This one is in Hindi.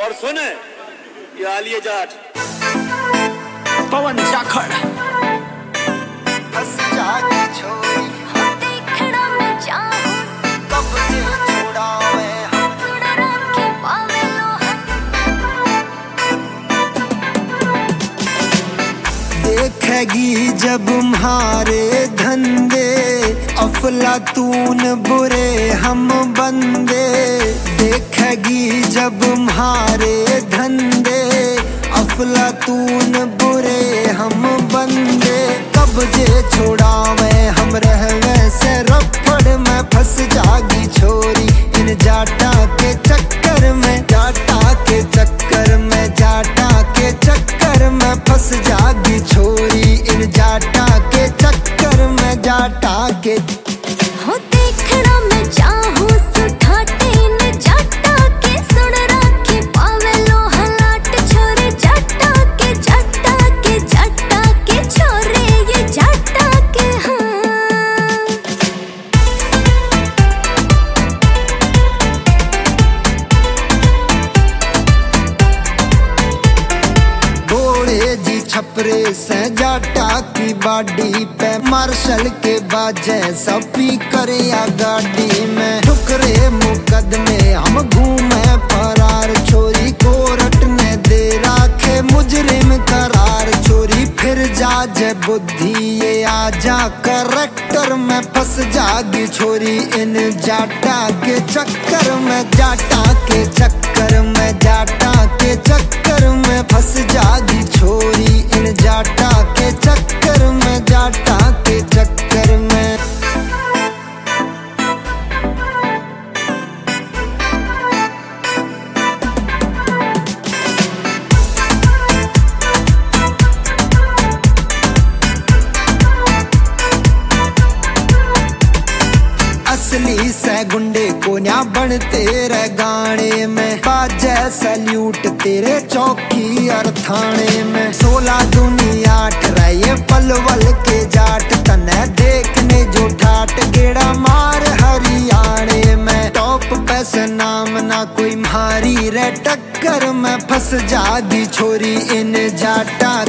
और सुन, ये आलिया जाट पवन जाखड़ बस जाके छोरी देखना मैं चाहूं कब से छुड़ावे थोड़ा रखे पावे लोहा। देखेगी जब तुम्हारे धंधे अफलातून बुरे हम बंदे। देखेगी जब तुम्हारे धंधे अफलातून बुरे हम बंदे। कब जे छुड़ावे हम रहवे से रफड़ में फंस जागी छोरी इन जाटा के चक्कर में। जाटा के चक्कर में, जाटा के चक्कर में फंस जागी छोरी इन जाटा के चक्कर में। जाटा के हो देखना मैं चाहूं सुठाटे न जाटा के सुन रखे पावे लोहा लाट छोरे। जाटा के जाटा के जाटा के छोरे ये जाटा के हाँ। घोड़े जी छपरे से जाटा की बाडी पे मार्शल के बाजे सपी करे या गाड़ी में। ठुकरे मुकदमे हम घूमे फरार छोरी कोर्ट ने दे राखे मुजरिम करार छोरी। फिर जाजे बुद्धि ये आजा करेक्टर में फंस जागी छोरी इन जाटा के चक्कर में। जाटा के चक्कर में, जाटा के चक्कर में फंस जागी छोरी इन जाटा के चक्कर में। जाटा के चक्कर में असली से गुंडे को न्या बनते रह गाने में। बाजे सल्यूट तेरे चौकी और थाने में। 16 दूनी 8 रहे पलवल के जाट तने देखने जो ठाट गेड़ा मार हरियाणे में। टॉप पैसे नाम ना कोई मारी रे टक्कर में फंस जागी छोरी इन जाटा